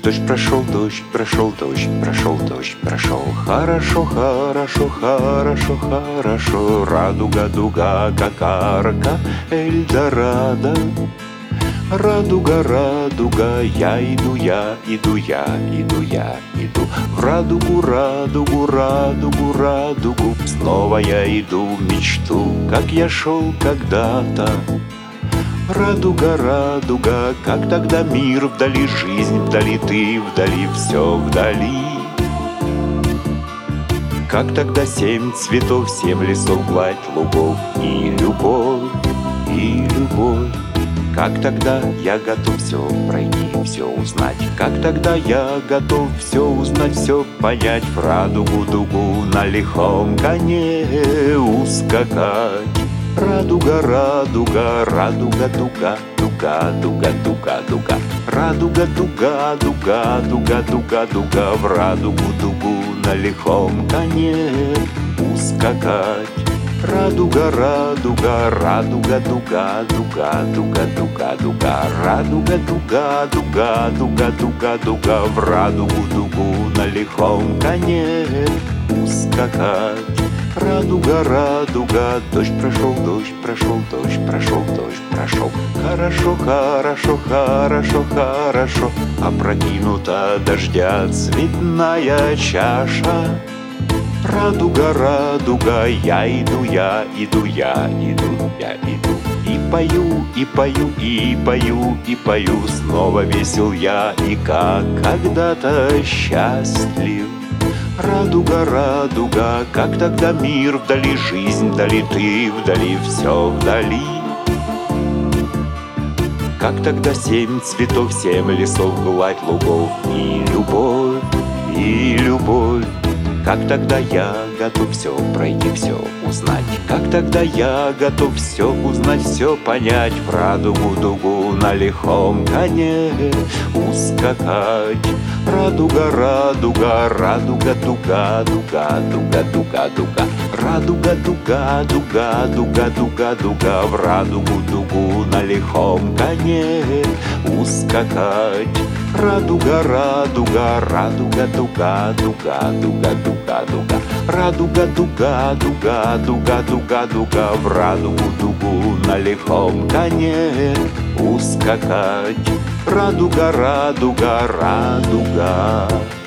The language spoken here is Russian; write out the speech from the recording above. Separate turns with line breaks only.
дождь прошел, дождь прошел, дождь прошел. Хорошо, хорошо, хорошо, хорошо. Радуга, дуга, как арка Эльдорадо. Радуга, радуга, я иду, я иду, я иду, я иду. В радугу, радугу, радугу, радугу. Снова я иду в мечту, как я шел когда-то. Радуга, радуга, как тогда мир вдали, жизнь вдали, ты вдали, все вдали. Как тогда 7 цветов, 7 лесов, гладь лугов и любовь, и любовь. Как тогда я готов все пройти, все узнать. Как тогда я готов все узнать, все понять. В радугу, дугу на лихом коне ускакать. Радуга, радуга, радуга, дуга, дуга, дуга, дуга, дуга. Радуга, дуга, дуга, дуга, дуга, дуга. В радугу, дугу на лихом коне ускакать. Радуга, радуга, радуга, дуга, дуга, дуга, дуга, дуга. Радуга, дуга, дуга, дуга, дуга, дуга. В радугу, дугу на лихом коне ускакать. Радуга, радуга, дождь прошел, дождь прошел, дождь прошел, дождь прошел. Хорошо, хорошо, хорошо, хорошо. Опрокинута дождя цветная чаша. Радуга, радуга, я иду, я иду, я иду, я иду. И пою, и пою, и пою, и пою. Снова весел я и как когда-то счастлив. Радуга, радуга, как тогда мир вдали, жизнь вдали, ты вдали, все вдали. Как тогда 7 цветов, 7 лесов, гладь лугов и любовь, и любовь. Как тогда я готов все пройти, все узнать. Как тогда я готов все узнать, все понять. В радугу, дугу на лихом коне ускакать. Радуга, радуга, радуга, дуга, дуга, дуга, дуга, дуга. Радуга, дуга, дуга, дуга, дуга, дуга. В радугу, дугу на лихом коне ускакать. Радуга, радуга, радуга, дуга, дуга, дуга, дуга, дуга. Радуга, дуга, дуга, дуга, дуга, дуга. В радугу, дугу на лихом коне ускакать. Радуга, радуга, радуга.